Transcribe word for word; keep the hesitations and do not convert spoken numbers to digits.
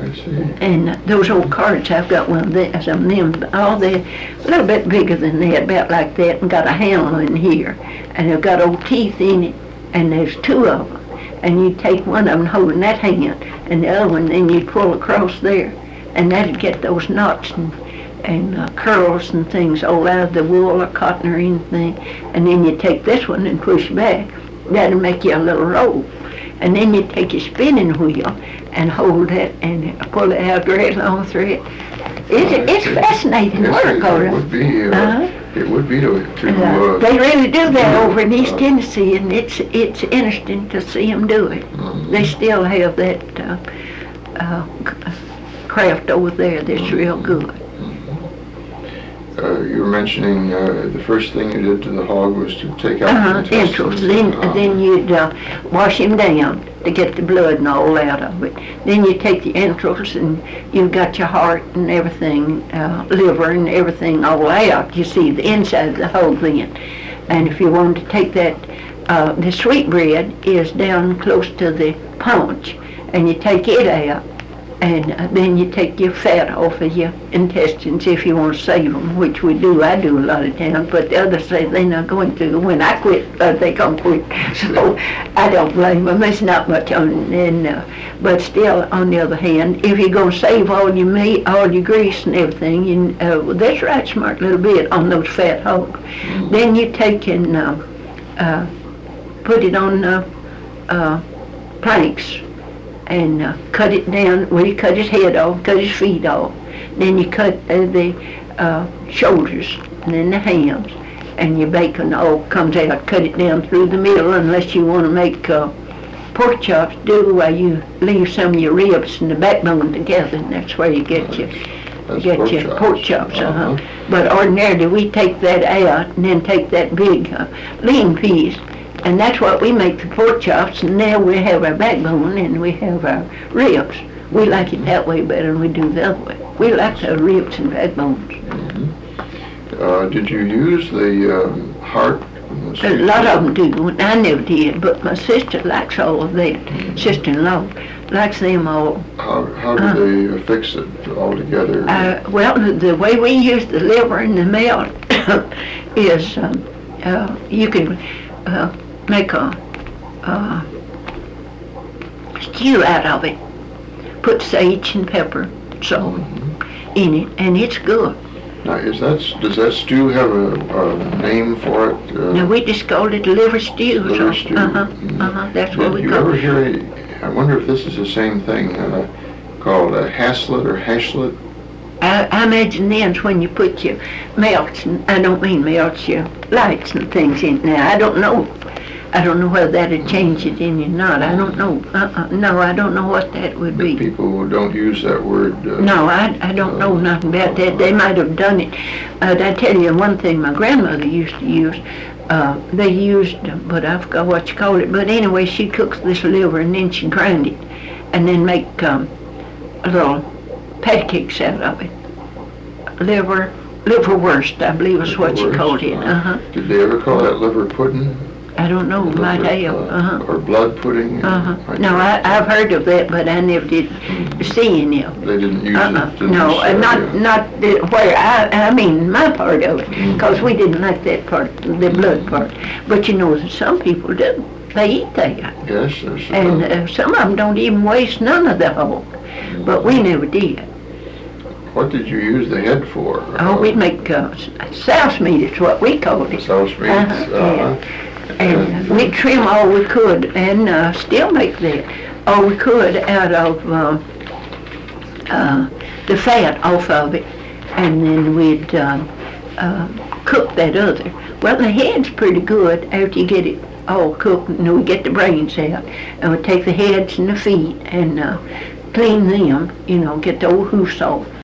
I see. And those old carts, I've got one of them, some of them, all they a little bit bigger than that, about like that, and got a handle in here, and they've got old teeth in it, and there's two of them, and you take one of them holding that hand, and the other one, then you pull across there, and that'd get those knots and, and uh, curls and things all out of the wool or cotton or anything, and then you take this one and push back. That'll make you a little roll. And then you take your spinning wheel and hold it and pull it out right along through it. It's, it's fascinating Yes, work, it, all it right. would be. Uh, Uh-huh. It would be to. to Uh, uh, they really do that do over in it. East Uh, Tennessee, and it's it's interesting to see them do it. Mhm. They still have that uh, uh, craft over there that's real good. Uh, you were mentioning uh, the first thing you did to the hog was to take out Uh-huh, the entrails. intestines. Then, Uh, then you'd uh, wash him down to get the blood and all out of it. Then you take the entrails and you've got your heart and everything, uh, liver and everything all out. You see the inside of the hog then. And if you want to take that, uh, the sweetbread is down close to the paunch, and you take it out. And uh, then you take your fat off of your intestines if you want to save them, which we do. I do a lot of times, but the others say they're not going to. When I quit, uh, they come quit. So I don't blame them. There's not much on it. And, uh, but still, on the other hand, if you're going to save all your meat, all your grease and everything, you, uh, well, that's right smart little bit on those fat hogs. Mm-hmm. Then you take and uh, uh, put it on uh, uh, planks. And uh, cut it down, well you cut his head off, cut his feet off, then you cut uh, the uh, shoulders, and then the hams, and your bacon all comes out, cut it down through the middle, unless you want to make uh, pork chops do while you leave some of your ribs and the backbone together, and that's where you get your, you get pork your chops. pork chops. Uh-huh. Uh-huh. But ordinarily we take that out and then take that big uh, lean piece, and that's what we make the pork chops, and now we have our backbone and we have our ribs. We like it that way better than we do the other way. We like the ribs and backbones. Mm-hmm. uh, did you use the um, heart? A lot of them do. I never did, but my sister likes all of that. Mm-hmm. Sister-in-law likes them all. How, how do Uh, they fix it all together? Uh, well, the, the way we use the liver and the melt is um, uh, you can uh, make a uh, stew out of it. Put sage and pepper, salt Mm-hmm. in it, and it's good. Now, is that, does that stew have a, a name for it? Uh, Now we just called it liver stew. Liver so, stew. Uh-huh, Mhm. uh-huh, that's what Did we you call ever it. hear a, I wonder if this is the same thing, uh, called a haslet or hashlet? I, I imagine then when you put your melts, and I don't mean melts, your lights and things in now. I don't know. I don't know whether that'd change it in you or not. I don't know. Uh-uh. No, I don't know what that would The be. people don't use that word. Uh, No, I, I don't know nothing about that. They might have done it. Uh, I tell you one thing my grandmother used to use. Uh, they used, but I forgot what you call it. But anyway, she cooks this liver and then she grind it, and then make um, a little pancakes out of it. Liver, liverwurst, I believe is what you Liverwurst, called it. Uh huh. Did they ever call that liver pudding? I don't know. Liver, Might have. uh, Uh huh. Or blood pudding? Uh huh. Like No, I, that. I've heard of that, but I never did see any of it. They didn't use Uh-uh. it in No, this uh, not area. not the, where I I mean my part of it, because we didn't like that part, the blood part. But you know, some people do. They eat that, Yes, there's. and uh, uh, some of them don't even waste none of the whole. But we never did. What did you use the head for? Oh, we'd make uh, souse meat. It's what we called it. Sauce meat? Uh-huh, uh-huh. And we'd trim all we could, and uh, still make that all we could out of uh, uh, the fat off of it, and then we'd uh, uh, cook that other. Well, the head's pretty good after you get it all cooked, and we get the brains out, and we take the heads and the feet and uh, clean them, you know, get the old hoofs off,